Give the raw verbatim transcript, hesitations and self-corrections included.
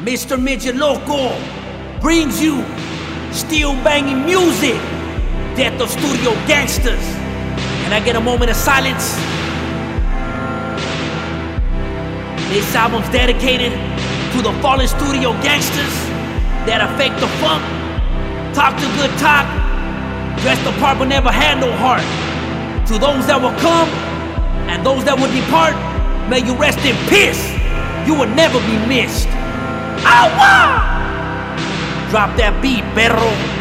Mister Midget Loco brings you steel banging music, Death of Studio Gangsters. Can I get a moment of silence? This album's dedicated to the fallen studio gangsters that affect the funk, talk the good talk, dress the part but never had no heart. To those that will come and those that will depart, may you rest in peace. You will never be missed. Awa! Drop that beat, perro.